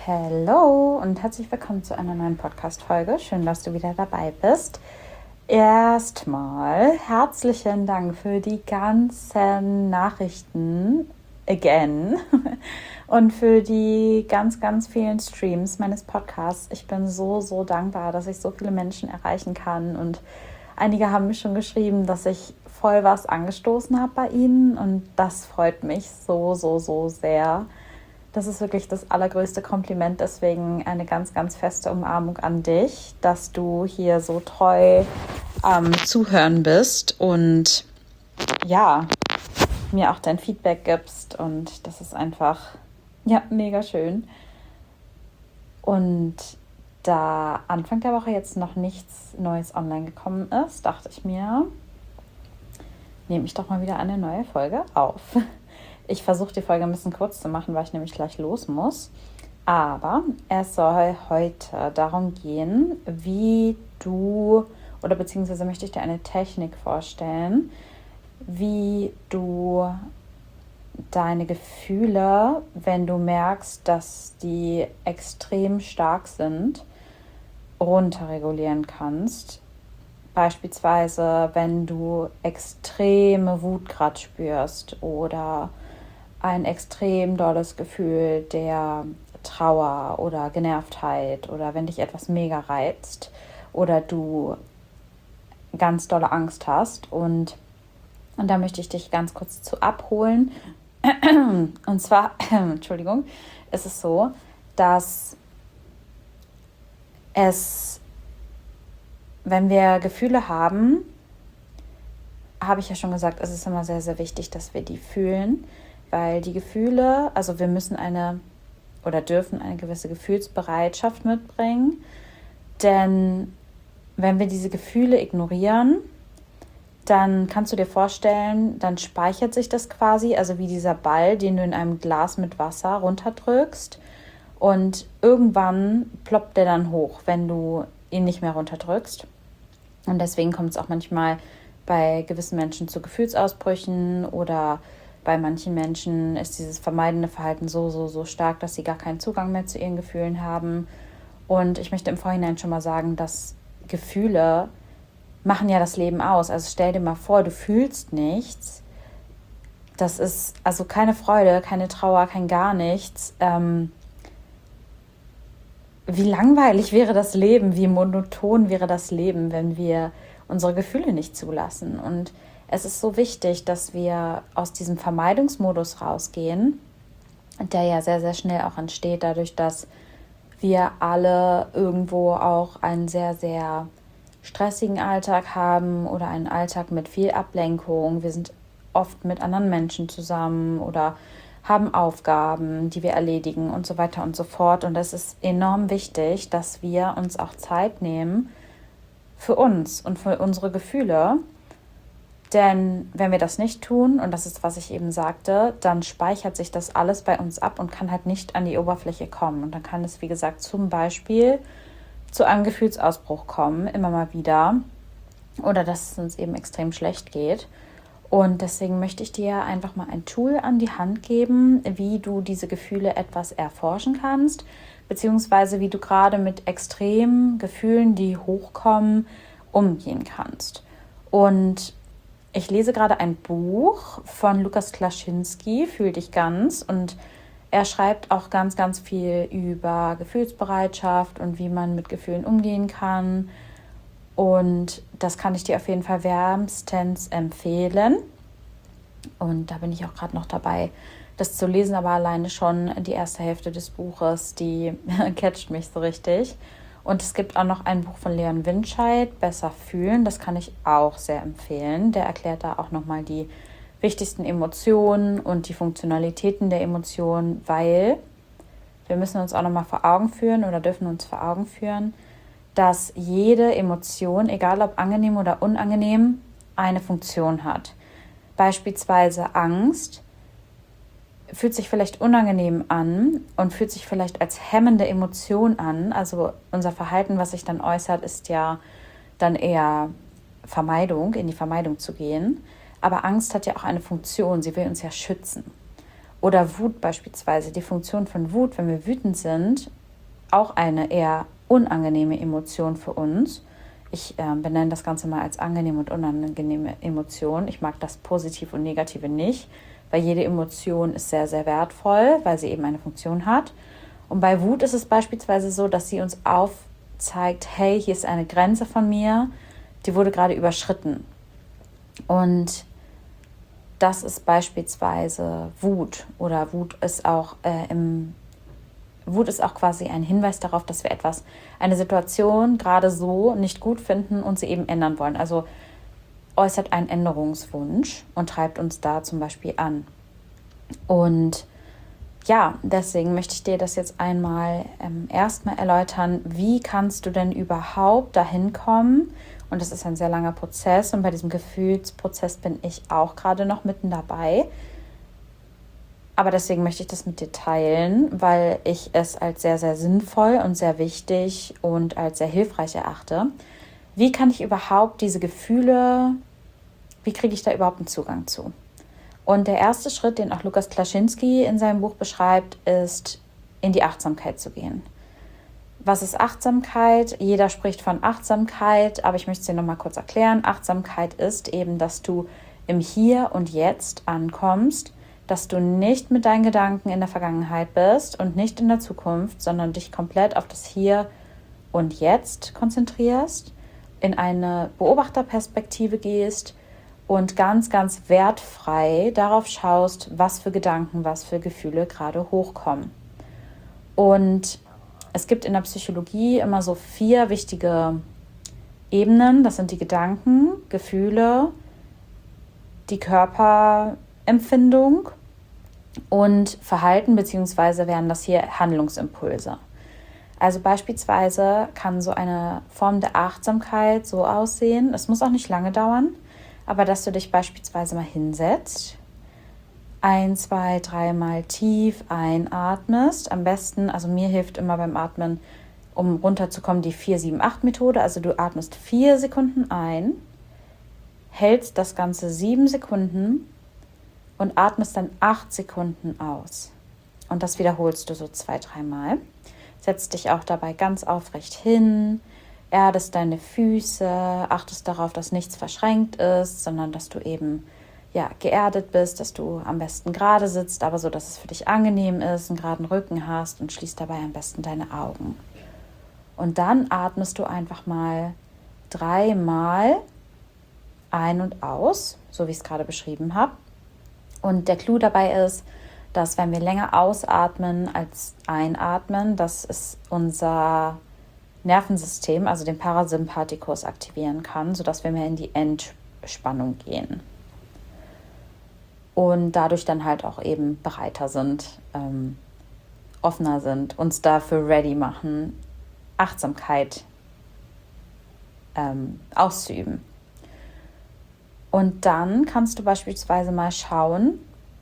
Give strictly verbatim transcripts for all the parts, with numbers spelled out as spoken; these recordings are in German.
Hallo und herzlich willkommen zu einer neuen Podcast-Folge. Schön, dass du wieder dabei bist. Erstmal herzlichen Dank für die ganzen Nachrichten again und für die ganz, ganz vielen Streams meines Podcasts. Ich bin so, so dankbar, dass ich so viele Menschen erreichen kann und einige haben mir schon geschrieben, dass ich voll was angestoßen habe bei ihnen und das freut mich so, so, so sehr. Das ist wirklich das allergrößte Kompliment, deswegen eine ganz, ganz feste Umarmung an dich, dass du hier so treu am ähm, Zuhören bist und ja, mir auch dein Feedback gibst und das ist einfach, ja, mega schön. Und da Anfang der Woche jetzt noch nichts Neues online gekommen ist, dachte ich mir, nehme ich doch mal wieder eine neue Folge auf. Ich versuche die Folge ein bisschen kurz zu machen, weil ich nämlich gleich los muss. Aber es soll heute darum gehen, wie du, oder beziehungsweise möchte ich dir eine Technik vorstellen, wie du deine Gefühle, wenn du merkst, dass die extrem stark sind, runterregulieren kannst. Beispielsweise, wenn du extreme Wut gerade spürst oder ein extrem dolles Gefühl der Trauer oder Genervtheit oder wenn dich etwas mega reizt oder du ganz dolle Angst hast. Und, und da möchte ich dich ganz kurz zu abholen. Und zwar, Entschuldigung, ist es so, dass es, wenn wir Gefühle haben, habe ich ja schon gesagt, es ist immer sehr, sehr wichtig, dass wir die fühlen. Weil die Gefühle, also wir müssen eine oder dürfen eine gewisse Gefühlsbereitschaft mitbringen. Denn wenn wir diese Gefühle ignorieren, dann kannst du dir vorstellen, dann speichert sich das quasi, also wie dieser Ball, den du in einem Glas mit Wasser runterdrückst. Und irgendwann ploppt der dann hoch, wenn du ihn nicht mehr runterdrückst. Und deswegen kommt es auch manchmal bei gewissen Menschen zu Gefühlsausbrüchen oder bei manchen Menschen ist dieses vermeidende Verhalten so, so, so stark, dass sie gar keinen Zugang mehr zu ihren Gefühlen haben. Und ich möchte im Vorhinein schon mal sagen, dass Gefühle machen ja das Leben aus. Also stell dir mal vor, du fühlst nichts. Das ist also keine Freude, keine Trauer, kein gar nichts. Ähm, wie langweilig wäre das Leben, wie monoton wäre das Leben, wenn wir unsere Gefühle nicht zulassen. Und es ist so wichtig, dass wir aus diesem Vermeidungsmodus rausgehen, der ja sehr, sehr schnell auch entsteht, dadurch, dass wir alle irgendwo auch einen sehr, sehr stressigen Alltag haben oder einen Alltag mit viel Ablenkung. Wir sind oft mit anderen Menschen zusammen oder haben Aufgaben, die wir erledigen und so weiter und so fort. Und es ist enorm wichtig, dass wir uns auch Zeit nehmen für uns und für unsere Gefühle. Denn wenn wir das nicht tun, und das ist, was ich eben sagte, dann speichert sich das alles bei uns ab und kann halt nicht an die Oberfläche kommen. Und dann kann es, wie gesagt, zum Beispiel zu einem Gefühlsausbruch kommen, immer mal wieder. Oder dass es uns eben extrem schlecht geht. Und deswegen möchte ich dir einfach mal ein Tool an die Hand geben, wie du diese Gefühle etwas erforschen kannst, beziehungsweise wie du gerade mit extremen Gefühlen, die hochkommen, umgehen kannst. Und ich lese gerade ein Buch von Lukas Klaschinski, Fühl dich ganz, und er schreibt auch ganz, ganz viel über Gefühlsbereitschaft und wie man mit Gefühlen umgehen kann. Und das kann ich dir auf jeden Fall wärmstens empfehlen. Und da bin ich auch gerade noch dabei, das zu lesen, aber alleine schon die erste Hälfte des Buches, die catcht mich so richtig. Und es gibt auch noch ein Buch von Leon Winscheid, Besser fühlen. Das kann ich auch sehr empfehlen. Der erklärt da auch nochmal die wichtigsten Emotionen und die Funktionalitäten der Emotionen, weil wir müssen uns auch nochmal vor Augen führen oder dürfen uns vor Augen führen, dass jede Emotion, egal ob angenehm oder unangenehm, eine Funktion hat. Beispielsweise Angst fühlt sich vielleicht unangenehm an und fühlt sich vielleicht als hemmende Emotion an. Also unser Verhalten, was sich dann äußert, ist ja dann eher Vermeidung, in die Vermeidung zu gehen. Aber Angst hat ja auch eine Funktion, sie will uns ja schützen. Oder Wut beispielsweise, die Funktion von Wut, wenn wir wütend sind, auch eine eher unangenehme Emotion für uns. Ich äh, benenne das Ganze mal als angenehme und unangenehme Emotion. Ich mag das Positive und Negative nicht, weil jede Emotion ist sehr, sehr wertvoll, weil sie eben eine Funktion hat. Und bei Wut ist es beispielsweise so, dass sie uns aufzeigt, hey, hier ist eine Grenze von mir, die wurde gerade überschritten. Und das ist beispielsweise Wut. Oder Wut ist auch äh, im Wut ist auch quasi ein Hinweis darauf, dass wir etwas, eine Situation gerade so nicht gut finden und sie eben ändern wollen. Also äußert einen Änderungswunsch und treibt uns da zum Beispiel an. Und ja, deswegen möchte ich dir das jetzt einmal ähm, erstmal erläutern, wie kannst du denn überhaupt dahin kommen? Und das ist ein sehr langer Prozess und bei diesem Gefühlsprozess bin ich auch gerade noch mitten dabei. Aber deswegen möchte ich das mit dir teilen, weil ich es als sehr, sehr sinnvoll und sehr wichtig und als sehr hilfreich erachte. Wie kann ich überhaupt diese Gefühle, wie kriege ich da überhaupt einen Zugang zu? Und der erste Schritt, den auch Lukas Klaschinski in seinem Buch beschreibt, ist, in die Achtsamkeit zu gehen. Was ist Achtsamkeit? Jeder spricht von Achtsamkeit, aber ich möchte es dir nochmal kurz erklären. Achtsamkeit ist eben, dass du im Hier und Jetzt ankommst, dass du nicht mit deinen Gedanken in der Vergangenheit bist und nicht in der Zukunft, sondern dich komplett auf das Hier und Jetzt konzentrierst, in eine Beobachterperspektive gehst und ganz, ganz wertfrei darauf schaust, was für Gedanken, was für Gefühle gerade hochkommen. Und es gibt in der Psychologie immer so vier wichtige Ebenen. Das sind die Gedanken, Gefühle, die Körperempfindung und Verhalten, beziehungsweise wären das hier Handlungsimpulse. Also beispielsweise kann so eine Form der Achtsamkeit so aussehen, es muss auch nicht lange dauern, aber dass du dich beispielsweise mal hinsetzt, ein, zwei, dreimal tief einatmest. Am besten, also mir hilft immer beim Atmen, um runterzukommen, die vier sieben acht Methode. Also du atmest vier Sekunden ein, hältst das Ganze sieben Sekunden und atmest dann acht Sekunden aus. Und das wiederholst du so zwei, dreimal. Setzt dich auch dabei ganz aufrecht hin, erdest deine Füße, achtest darauf, dass nichts verschränkt ist, sondern dass du eben ja, geerdet bist, dass du am besten gerade sitzt, aber so, dass es für dich angenehm ist, einen geraden Rücken hast und schließt dabei am besten deine Augen. Und dann atmest du einfach mal dreimal ein und aus, so wie ich es gerade beschrieben habe. Und der Clou dabei ist, dass wenn wir länger ausatmen als einatmen, dass es unser Nervensystem, also den Parasympathikus, aktivieren kann, sodass wir mehr in die Entspannung gehen. Und dadurch dann halt auch eben bereiter sind, ähm, offener sind, uns dafür ready machen, Achtsamkeit ähm, auszuüben. Und dann kannst du beispielsweise mal schauen,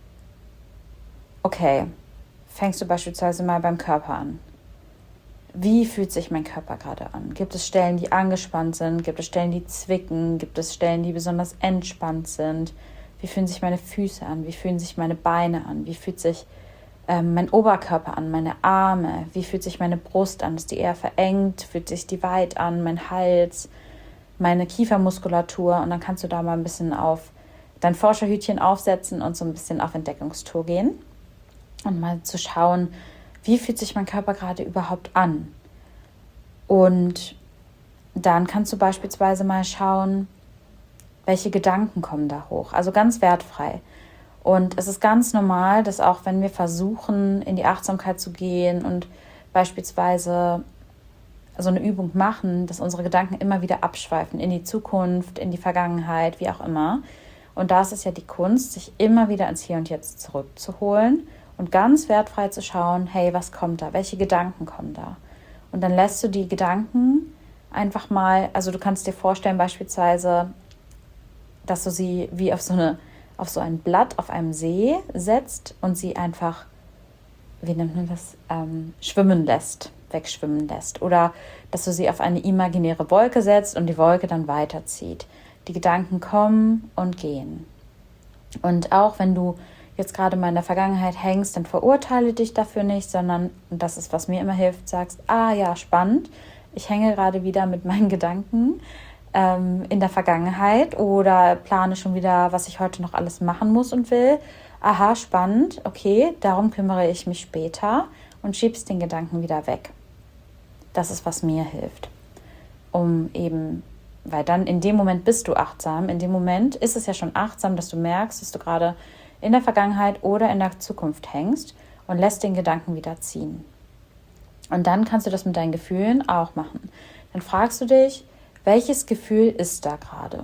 okay, fängst du beispielsweise mal beim Körper an. Wie fühlt sich mein Körper gerade an? Gibt es Stellen, die angespannt sind? Gibt es Stellen, die zwicken? Gibt es Stellen, die besonders entspannt sind? Wie fühlen sich meine Füße an? Wie fühlen sich meine Beine an? Wie fühlt sich ähm, mein Oberkörper an? Meine Arme? Wie fühlt sich meine Brust an? Ist die eher verengt? Fühlt sich die weit an? Mein Hals? Meine Kiefermuskulatur? Und dann kannst du da mal ein bisschen auf dein Forscherhütchen aufsetzen und so ein bisschen auf Entdeckungstour gehen. Und mal zu schauen, wie fühlt sich mein Körper gerade überhaupt an? Und dann kannst du beispielsweise mal schauen, welche Gedanken kommen da hoch. Also ganz wertfrei. Und es ist ganz normal, dass auch wenn wir versuchen, in die Achtsamkeit zu gehen und beispielsweise so eine Übung machen, dass unsere Gedanken immer wieder abschweifen in die Zukunft, in die Vergangenheit, wie auch immer. Und da ist es ja die Kunst, sich immer wieder ins Hier und Jetzt zurückzuholen und ganz wertfrei zu schauen, hey, was kommt da? Welche Gedanken kommen da? Und dann lässt du die Gedanken einfach mal, also du kannst dir vorstellen beispielsweise, dass du sie wie auf so eine, auf so ein Blatt auf einem See setzt und sie einfach, wie nennt man das, ähm, schwimmen lässt, wegschwimmen lässt. Oder dass du sie auf eine imaginäre Wolke setzt und die Wolke dann weiterzieht. Die Gedanken kommen und gehen. Und auch wenn du jetzt gerade mal in der Vergangenheit hängst, dann verurteile dich dafür nicht, sondern, und das ist, was mir immer hilft, sagst, ah ja, spannend, ich hänge gerade wieder mit meinen Gedanken ähm, in der Vergangenheit oder plane schon wieder, was ich heute noch alles machen muss und will. Aha, spannend, okay, darum kümmere ich mich später und schiebst den Gedanken wieder weg. Das ist, was mir hilft, um eben, weil dann in dem Moment bist du achtsam, in dem Moment ist es ja schon achtsam, dass du merkst, dass du gerade in der Vergangenheit oder in der Zukunft hängst und lässt den Gedanken wieder ziehen. Und dann kannst du das mit deinen Gefühlen auch machen. Dann fragst du dich, welches Gefühl ist da gerade?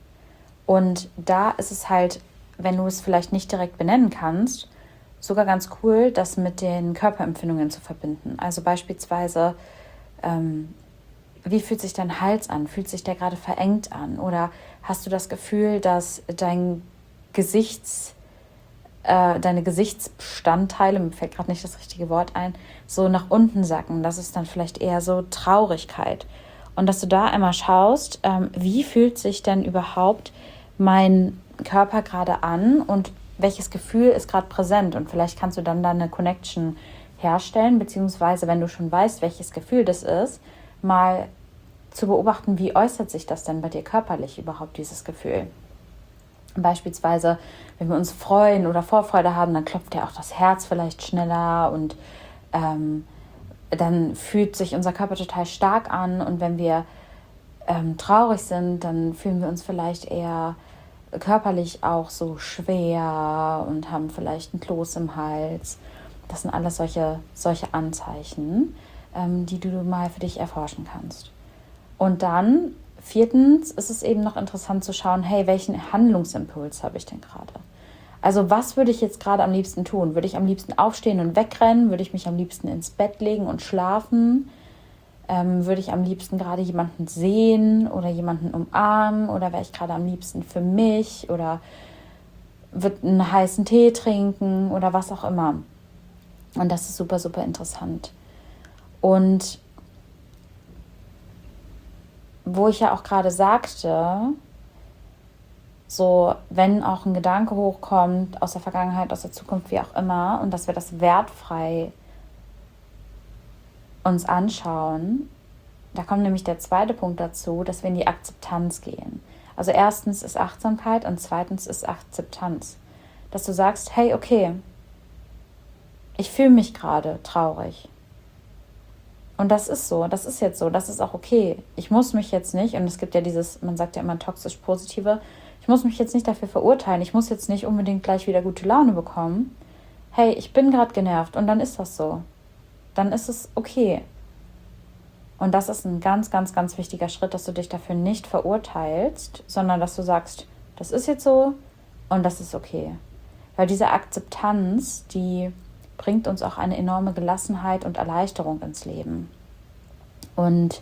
Und da ist es halt, wenn du es vielleicht nicht direkt benennen kannst, sogar ganz cool, das mit den Körperempfindungen zu verbinden. Also beispielsweise, ähm, wie fühlt sich dein Hals an? Fühlt sich der gerade verengt an? Oder hast du das Gefühl, dass dein Gesichts, äh, deine Gesichtsbestandteile, mir fällt gerade nicht das richtige Wort ein, so nach unten sacken? Das ist dann vielleicht eher so Traurigkeit. Und dass du da einmal schaust, ähm, wie fühlt sich denn überhaupt mein Körper gerade an und welches Gefühl ist gerade präsent? Und vielleicht kannst du dann da eine Connection herstellen, beziehungsweise wenn du schon weißt, welches Gefühl das ist, mal zu beobachten, wie äußert sich das denn bei dir körperlich überhaupt, dieses Gefühl. Beispielsweise, wenn wir uns freuen oder Vorfreude haben, dann klopft ja auch das Herz vielleicht schneller und ähm, dann fühlt sich unser Körper total stark an. Und wenn wir ähm, traurig sind, dann fühlen wir uns vielleicht eher körperlich auch so schwer und haben vielleicht einen Kloß im Hals. Das sind alles solche, solche Anzeichen, ähm, die du mal für dich erforschen kannst. Und dann, viertens, ist es eben noch interessant zu schauen, hey, welchen Handlungsimpuls habe ich denn gerade? Also was würde ich jetzt gerade am liebsten tun? Würde ich am liebsten aufstehen und wegrennen? Würde ich mich am liebsten ins Bett legen und schlafen? Ähm, würde ich am liebsten gerade jemanden sehen oder jemanden umarmen? Oder wäre ich gerade am liebsten für mich? Oder würde einen heißen Tee trinken oder was auch immer? Und das ist super, super interessant. Und wo ich ja auch gerade sagte, so, wenn auch ein Gedanke hochkommt aus der Vergangenheit, aus der Zukunft, wie auch immer, und dass wir das wertfrei uns anschauen, da kommt nämlich der zweite Punkt dazu, dass wir in die Akzeptanz gehen. Also erstens ist Achtsamkeit und zweitens ist Akzeptanz. Dass du sagst, hey, okay, ich fühle mich gerade traurig. Und das ist so, das ist jetzt so, das ist auch okay. Ich muss mich jetzt nicht, und es gibt ja dieses, man sagt ja immer toxisch-positive, ich muss mich jetzt nicht dafür verurteilen, ich muss jetzt nicht unbedingt gleich wieder gute Laune bekommen. Hey, ich bin gerade genervt und dann ist das so. Dann ist es okay. Und das ist ein ganz, ganz, ganz wichtiger Schritt, dass du dich dafür nicht verurteilst, sondern dass du sagst, das ist jetzt so und das ist okay. Weil diese Akzeptanz, die bringt uns auch eine enorme Gelassenheit und Erleichterung ins Leben. Und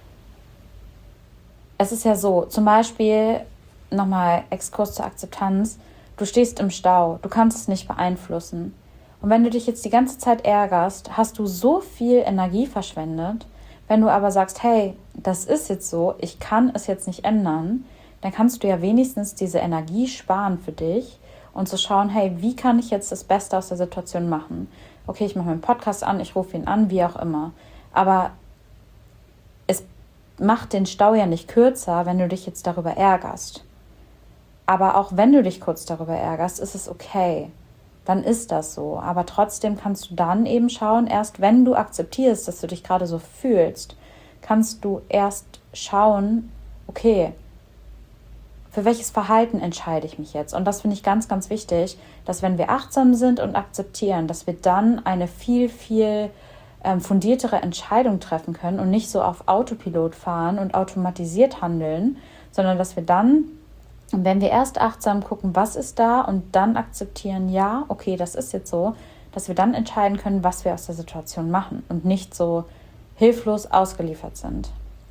es ist ja so, zum Beispiel, nochmal Exkurs zur Akzeptanz, du stehst im Stau, du kannst es nicht beeinflussen. Und wenn du dich jetzt die ganze Zeit ärgerst, hast du so viel Energie verschwendet. Wenn du aber sagst, hey, das ist jetzt so, ich kann es jetzt nicht ändern, dann kannst du ja wenigstens diese Energie sparen für dich und zu schauen, hey, wie kann ich jetzt das Beste aus der Situation machen? Okay, ich mache meinen Podcast an, ich rufe ihn an, wie auch immer. Aber es macht den Stau ja nicht kürzer, wenn du dich jetzt darüber ärgerst. Aber auch wenn du dich kurz darüber ärgerst, ist es okay. Dann ist das so. Aber trotzdem kannst du dann eben schauen, erst wenn du akzeptierst, dass du dich gerade so fühlst, kannst du erst schauen, okay, für welches Verhalten entscheide ich mich jetzt? Und das finde ich ganz, ganz wichtig, dass wenn wir achtsam sind und akzeptieren, dass wir dann eine viel, viel ähm, fundiertere Entscheidung treffen können und nicht so auf Autopilot fahren und automatisiert handeln, sondern dass wir dann, wenn wir erst achtsam gucken, was ist da und dann akzeptieren, ja, okay, das ist jetzt so, dass wir dann entscheiden können, was wir aus der Situation machen und nicht so hilflos ausgeliefert sind.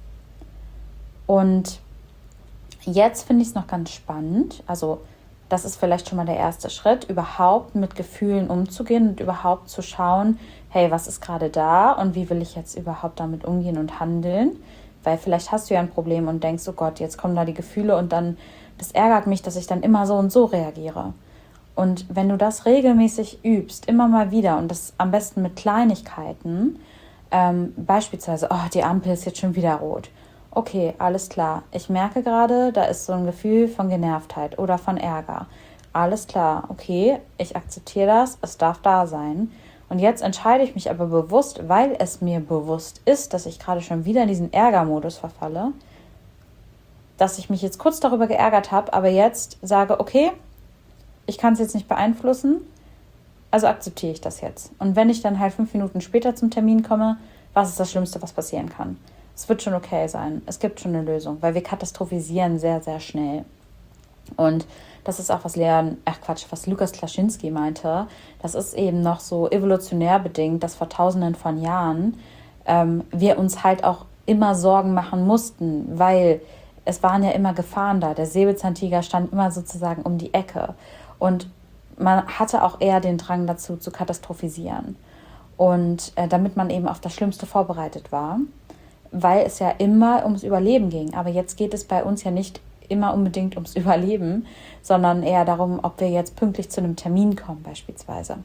Und jetzt finde ich es noch ganz spannend, also das ist vielleicht schon mal der erste Schritt, überhaupt mit Gefühlen umzugehen und überhaupt zu schauen, hey, was ist gerade da und wie will ich jetzt überhaupt damit umgehen und handeln, weil vielleicht hast du ja ein Problem und denkst, oh Gott, jetzt kommen da die Gefühle und dann, das ärgert mich, dass ich dann immer so und so reagiere. Und wenn du das regelmäßig übst, immer mal wieder und das am besten mit Kleinigkeiten, ähm, beispielsweise, oh, die Ampel ist jetzt schon wieder rot. Okay, alles klar. Ich merke gerade, da ist so ein Gefühl von Genervtheit oder von Ärger. Alles klar, okay, ich akzeptiere das, es darf da sein. Und jetzt entscheide ich mich aber bewusst, weil es mir bewusst ist, dass ich gerade schon wieder in diesen Ärgermodus verfalle, dass ich mich jetzt kurz darüber geärgert habe, aber jetzt sage, okay, ich kann es jetzt nicht beeinflussen, also akzeptiere ich das jetzt. Und wenn ich dann halt fünf Minuten später zum Termin komme, was ist das Schlimmste, was passieren kann? Es wird schon okay sein. Es gibt schon eine Lösung, weil wir katastrophisieren sehr, sehr schnell. Und das ist auch, was Leon, ach Quatsch, was Lukas Klaschinski meinte. Das ist eben noch so evolutionär bedingt, dass vor tausenden von Jahren ähm, wir uns halt auch immer Sorgen machen mussten, weil es waren ja immer Gefahren da. Der Säbelzahntiger stand immer sozusagen um die Ecke. Und man hatte auch eher den Drang dazu, zu katastrophisieren. Und äh, damit man eben auf das Schlimmste vorbereitet war, weil es ja immer ums Überleben ging. Aber jetzt geht es bei uns ja nicht immer unbedingt ums Überleben, sondern eher darum, ob wir jetzt pünktlich zu einem Termin kommen beispielsweise.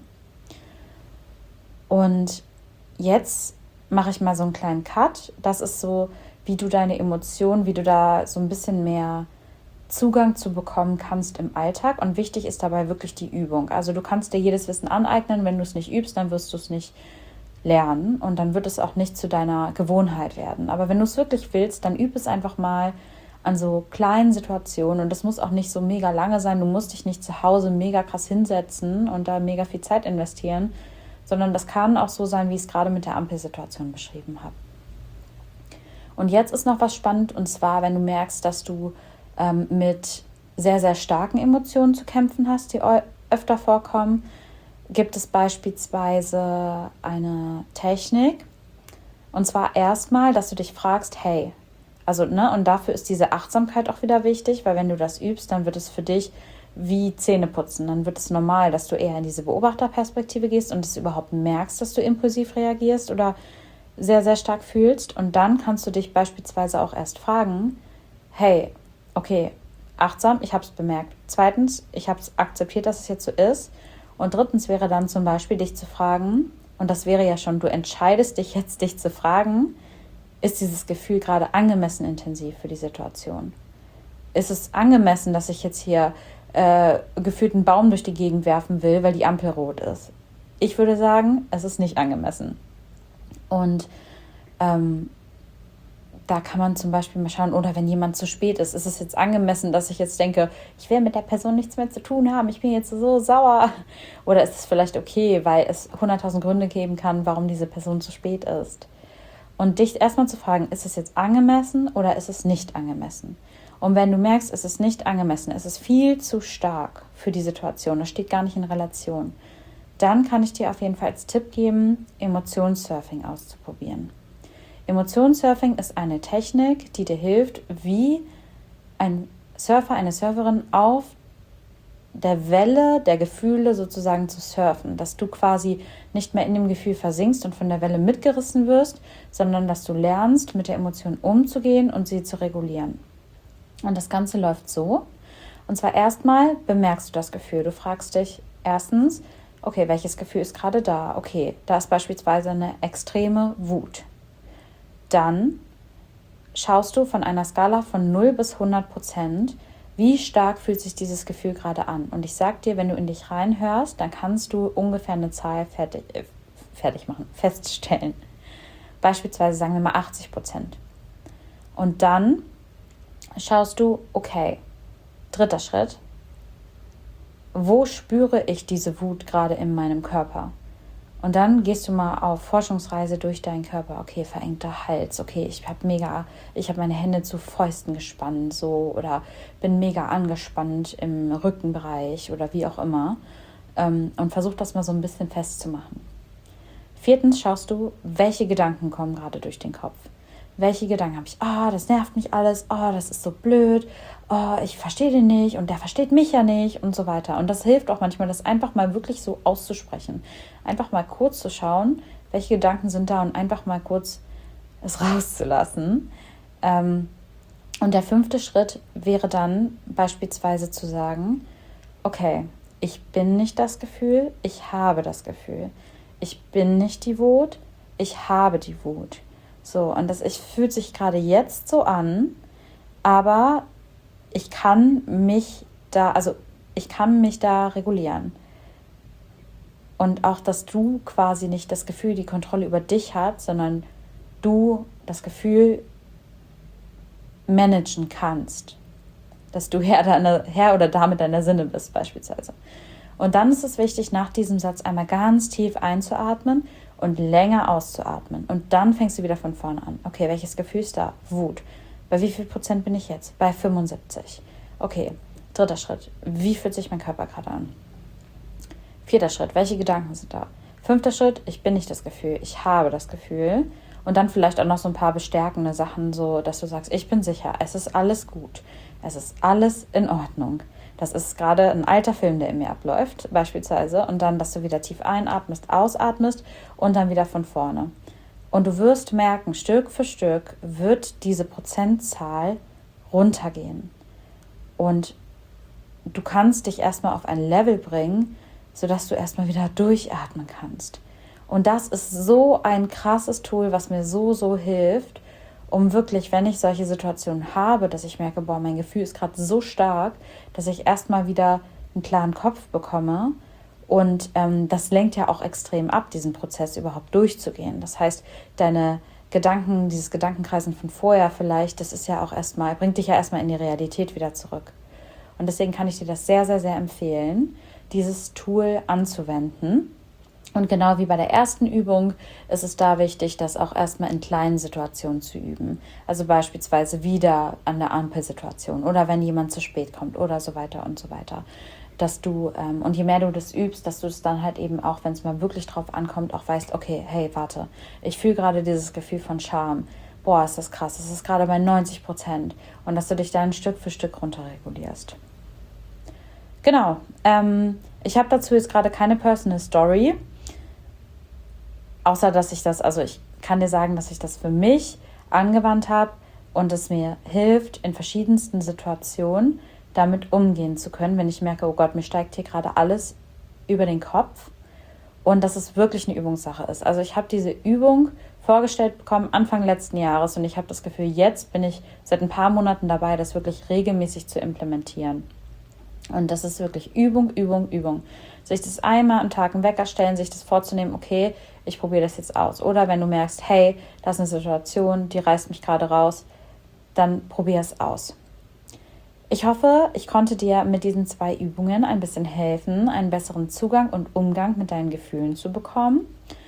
Und jetzt mache ich mal so einen kleinen Cut. Das ist so, wie du deine Emotionen, wie du da so ein bisschen mehr Zugang zu bekommen kannst im Alltag. Und wichtig ist dabei wirklich die Übung. Also du kannst dir jedes Wissen aneignen. Wenn du es nicht übst, dann wirst du es nicht lernen und dann wird es auch nicht zu deiner Gewohnheit werden. Aber wenn du es wirklich willst, dann üb es einfach mal an so kleinen Situationen und das muss auch nicht so mega lange sein. Du musst dich nicht zu Hause mega krass hinsetzen und da mega viel Zeit investieren, sondern das kann auch so sein, wie ich es gerade mit der Ampelsituation beschrieben habe. Und jetzt ist noch was spannend, und zwar, wenn du merkst, dass du ähm, mit sehr, sehr starken Emotionen zu kämpfen hast, die öfter vorkommen, gibt es beispielsweise eine Technik, und zwar erstmal, dass du dich fragst, hey, also, ne, und dafür ist diese Achtsamkeit auch wieder wichtig, weil wenn du das übst, dann wird es für dich wie Zähneputzen. Dann wird es normal, dass du eher in diese Beobachterperspektive gehst und es überhaupt merkst, dass du impulsiv reagierst oder sehr, sehr stark fühlst. Und dann kannst du dich beispielsweise auch erst fragen, hey, okay, achtsam, ich habe es bemerkt. Zweitens, ich habe es akzeptiert, dass es jetzt so ist. Und drittens wäre dann zum Beispiel, dich zu fragen, und das wäre ja schon, du entscheidest dich jetzt, dich zu fragen, ist dieses Gefühl gerade angemessen intensiv für die Situation? Ist es angemessen, dass ich jetzt hier äh, gefühlt einen Baum durch die Gegend werfen will, weil die Ampel rot ist? Ich würde sagen, es ist nicht angemessen. Und ähm, da kann man zum Beispiel mal schauen, oder wenn jemand zu spät ist, ist es jetzt angemessen, dass ich jetzt denke, ich will mit der Person nichts mehr zu tun haben, ich bin jetzt so sauer. Oder ist es vielleicht okay, weil es hunderttausend Gründe geben kann, warum diese Person zu spät ist. Und dich erstmal zu fragen, ist es jetzt angemessen oder ist es nicht angemessen? Und wenn du merkst, es ist nicht angemessen, es ist viel zu stark für die Situation, das steht gar nicht in Relation, dann kann ich dir auf jeden Fall als Tipp geben, Emotionssurfing auszuprobieren. Emotionssurfing ist eine Technik, die dir hilft, wie ein Surfer, eine Surferin auf der Welle der Gefühle sozusagen zu surfen, dass du quasi nicht mehr in dem Gefühl versinkst und von der Welle mitgerissen wirst, sondern dass du lernst, mit der Emotion umzugehen und sie zu regulieren. Und das Ganze läuft so, und zwar erstmal bemerkst du das Gefühl. Du fragst dich erstens, okay, welches Gefühl ist gerade da? Okay, da ist beispielsweise eine extreme Wut. Dann schaust du von einer Skala von null bis hundert Prozent, wie stark fühlt sich dieses Gefühl gerade an. Und ich sag dir, wenn du in dich reinhörst, dann kannst du ungefähr eine Zahl fertig, äh, fertig machen, feststellen. Beispielsweise sagen wir mal achtzig Prozent. Und dann schaust du, okay, dritter Schritt, wo spüre ich diese Wut gerade in meinem Körper? Und dann gehst du mal auf Forschungsreise durch deinen Körper. Okay, verengter Hals. Okay, ich habe mega, ich habe meine Hände zu Fäusten gespannt, so, oder bin mega angespannt im Rückenbereich oder wie auch immer. Ähm, und versuch das mal so ein bisschen festzumachen. Viertens schaust du, welche Gedanken kommen gerade durch den Kopf. Welche Gedanken habe ich? Ah, oh, das nervt mich alles. Ah, oh, das ist so blöd. Oh, ich verstehe den nicht und der versteht mich ja nicht und so weiter. Und das hilft auch manchmal, das einfach mal wirklich so auszusprechen. Einfach mal kurz zu schauen, welche Gedanken sind da und einfach mal kurz es rauszulassen. Ähm, und der fünfte Schritt wäre dann beispielsweise zu sagen, okay, ich bin nicht das Gefühl, ich habe das Gefühl. Ich bin nicht die Wut, ich habe die Wut. So, und das ich, fühlt sich gerade jetzt so an, aber ich kann mich da, also ich kann mich da regulieren. Und auch, dass du quasi nicht das Gefühl, die Kontrolle über dich hast, sondern du das Gefühl managen kannst. Dass du Herr, deiner, Herr oder Dame deiner Sinne bist beispielsweise. Und dann ist es wichtig, nach diesem Satz einmal ganz tief einzuatmen und länger auszuatmen. Und dann fängst du wieder von vorne an. Okay, welches Gefühl ist da? Wut. Bei wie viel Prozent bin ich jetzt? Bei fünfundsiebzig. Okay, dritter Schritt. Wie fühlt sich mein Körper gerade an? Vierter Schritt. Welche Gedanken sind da? Fünfter Schritt. Ich bin nicht das Gefühl. Ich habe das Gefühl. Und dann vielleicht auch noch so ein paar bestärkende Sachen, so dass du sagst, ich bin sicher, es ist alles gut. Es ist alles in Ordnung. Das ist gerade ein alter Film, der in mir abläuft, beispielsweise. Und dann, dass du wieder tief einatmest, ausatmest und dann wieder von vorne. Und du wirst merken, Stück für Stück wird diese Prozentzahl runtergehen. Und du kannst dich erstmal auf ein Level bringen, sodass du erstmal wieder durchatmen kannst. Und das ist so ein krasses Tool, was mir so, so hilft, um wirklich, wenn ich solche Situationen habe, dass ich merke, boah, mein Gefühl ist gerade so stark, dass ich erstmal wieder einen klaren Kopf bekomme. Und ähm, das lenkt ja auch extrem ab, diesen Prozess überhaupt durchzugehen. Das heißt, deine Gedanken, dieses Gedankenkreisen von vorher vielleicht, das ist ja auch erstmal, bringt dich ja erstmal in die Realität wieder zurück. Und deswegen kann ich dir das sehr, sehr, sehr empfehlen, dieses Tool anzuwenden. Und genau wie bei der ersten Übung ist es da wichtig, das auch erstmal in kleinen Situationen zu üben. Also beispielsweise wieder an der Ampelsituation oder wenn jemand zu spät kommt oder so weiter und so weiter. Dass du, ähm, und je mehr du das übst, dass du es dann halt eben auch, wenn es mal wirklich drauf ankommt, auch weißt, okay, hey, warte, ich fühle gerade dieses Gefühl von Scham. Boah, ist das krass, das ist gerade bei neunzig Prozent. Und dass du dich dann Stück für Stück runterregulierst. Genau, ähm, ich habe dazu jetzt gerade keine Personal Story. Außer, dass ich das, also ich kann dir sagen, dass ich das für mich angewandt habe und es mir hilft, in verschiedensten Situationen damit umgehen zu können, wenn ich merke, oh Gott, mir steigt hier gerade alles über den Kopf und dass es wirklich eine Übungssache ist. Also ich habe diese Übung vorgestellt bekommen Anfang letzten Jahres und ich habe das Gefühl, jetzt bin ich seit ein paar Monaten dabei, das wirklich regelmäßig zu implementieren. Und das ist wirklich Übung, Übung, Übung. Sich das einmal am Tag einen Wecker stellen, sich das vorzunehmen, okay, ich probiere das jetzt aus. Oder wenn du merkst, hey, das ist eine Situation, die reißt mich gerade raus, dann probier es aus. Ich hoffe, ich konnte dir mit diesen zwei Übungen ein bisschen helfen, einen besseren Zugang und Umgang mit deinen Gefühlen zu bekommen.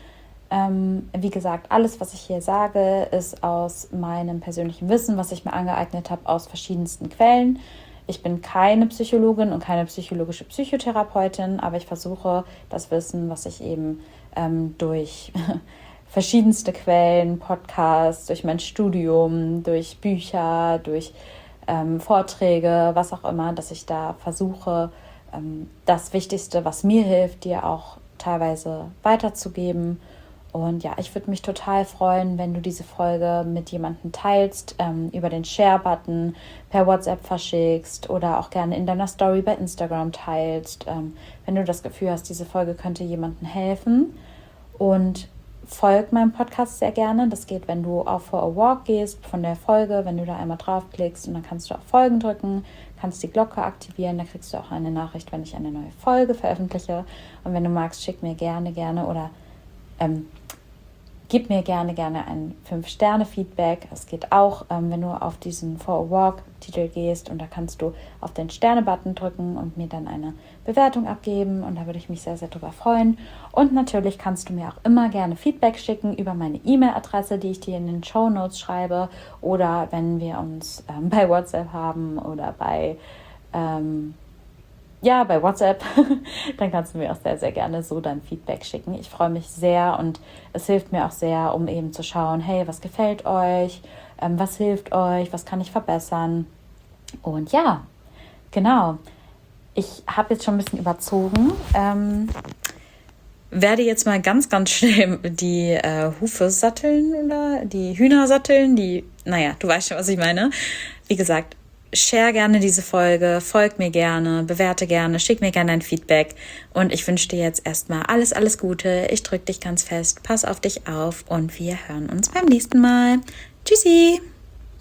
Ähm, wie gesagt, alles, was ich hier sage, ist aus meinem persönlichen Wissen, was ich mir angeeignet habe, aus verschiedensten Quellen. Ich bin keine Psychologin und keine psychologische Psychotherapeutin, aber ich versuche das Wissen, was ich eben ähm, durch verschiedenste Quellen, Podcasts, durch mein Studium, durch Bücher, durch ähm, Vorträge, was auch immer, dass ich da versuche, ähm, das Wichtigste, was mir hilft, dir auch teilweise weiterzugeben. Und ja, ich würde mich total freuen, wenn du diese Folge mit jemandem teilst, ähm, über den Share-Button, per WhatsApp verschickst oder auch gerne in deiner Story bei Instagram teilst, ähm, wenn du das Gefühl hast, diese Folge könnte jemandem helfen. Und folg meinem Podcast sehr gerne. Das geht, wenn du auf For a Walk gehst von der Folge, wenn du da einmal draufklickst und dann kannst du auf Folgen drücken, kannst die Glocke aktivieren, da kriegst du auch eine Nachricht, wenn ich eine neue Folge veröffentliche. Und wenn du magst, schick mir gerne, gerne oder ähm, gib mir gerne, gerne ein fünf Sterne Feedback. Es geht auch, ähm, wenn du auf diesen For a Walk-Titel gehst und da kannst du auf den Sterne-Button drücken und mir dann eine Bewertung abgeben und da würde ich mich sehr, sehr drüber freuen. Und natürlich kannst du mir auch immer gerne Feedback schicken über meine E-Mail-Adresse, die ich dir in den Shownotes schreibe oder wenn wir uns ähm, bei WhatsApp haben oder bei ähm, Ja, bei WhatsApp, dann kannst du mir auch sehr, sehr gerne so dein Feedback schicken. Ich freue mich sehr und es hilft mir auch sehr, um eben zu schauen, hey, was gefällt euch, ähm, was hilft euch, was kann ich verbessern. Und ja, genau, ich habe jetzt schon ein bisschen überzogen. Ähm, werde jetzt mal ganz, ganz schnell die äh, Hufe satteln oder die Hühner satteln, die, naja, du weißt schon, was ich meine. Wie gesagt, share gerne diese Folge, folg mir gerne, bewerte gerne, schick mir gerne ein Feedback. Und ich wünsche dir jetzt erstmal alles, alles Gute. Ich drücke dich ganz fest, pass auf dich auf und wir hören uns beim nächsten Mal. Tschüssi!